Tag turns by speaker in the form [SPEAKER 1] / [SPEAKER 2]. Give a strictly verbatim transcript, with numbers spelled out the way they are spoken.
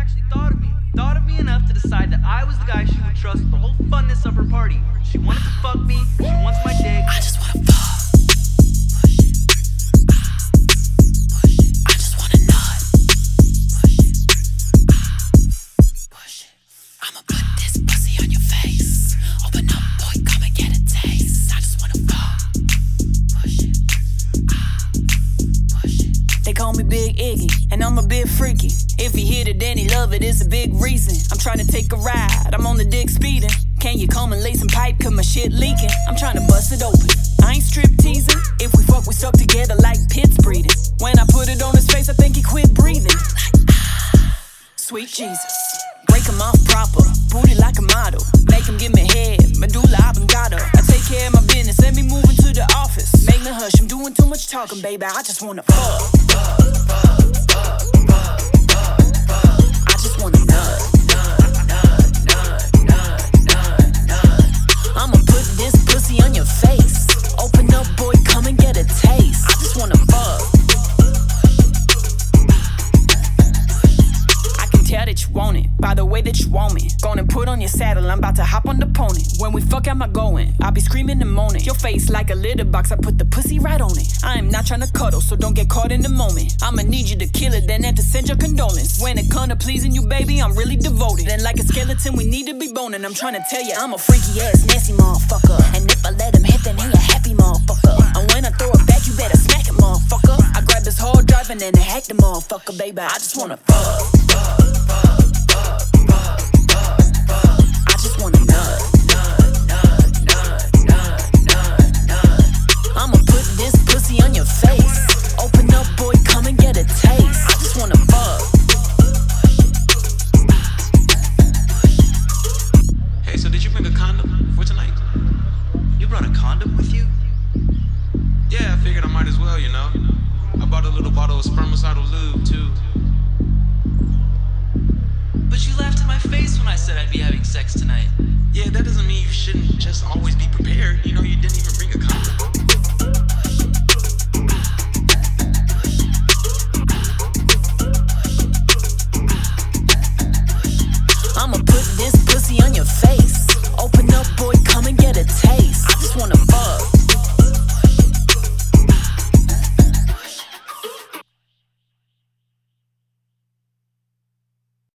[SPEAKER 1] actually thought of me. Thought of me enough to decide that I was the guy she would trust with the whole funness of her party. She wanted to fuck me, she wants my dick.
[SPEAKER 2] I just wanna fuck. I just wanna nut. I'ma put this pussy on your face. Open up, boy, come and get a taste. I just wanna fuck. They call me Big Iggy, and I'm a bit freaky. If he hit it, then he love it, it's a big reason. I'm trying to take a ride, I'm on the dick speeding. Can you come and lay some pipe, cause my shit leaking? I'm trying to bust it open, I ain't strip teasing. If we fuck, we stuck together like pits breeding. When I put it on his face, I think he quit breathing. Sweet Jesus, break him off proper, booty like a model. Make him give me head, medulla oblongata. I take care of my business, let me move into the office. Make me hush, I'm doing too much talking, baby, I just wanna fuck. I just wanna nut. I'ma put this pussy on your face. Open up, boy, come and get a taste. I just wanna fuck. I can tell that you want it by the way that you want me. Gonna put on your saddle, I'm about to hop on the pony. When we fuck, am I going? I'll be screaming and moaning. Your face like a litter box, I put the pussy right on it. I am not trying to cuddle, so don't get caught in the moment. I'ma need you to kill it, then have to send your condolence. When it comes to pleasing you, baby, I'm really devoted. Then like a skeleton, we need to be boning. I'm trying to tell you, I'm a freaky ass, nasty motherfucker. And if I let him hit, then he a happy motherfucker. And when I throw it back, you better smack it, motherfucker. I grab his hard drive and then I hack the motherfucker, baby. I just wanna fuck. I just wanna nut. I'ma put this pussy on your face. Open up, boy, come and get a taste. I just wanna fuck.
[SPEAKER 3] Hey, so did you bring a condom for tonight?
[SPEAKER 1] You brought a condom with you?
[SPEAKER 3] Yeah, I figured I might as well, you know. I bought a little bottle of spermicidal lube, too.
[SPEAKER 1] But you laughed in my face when I said I'd be having sex tonight.
[SPEAKER 3] Yeah, that doesn't mean you shouldn't just always be prepared.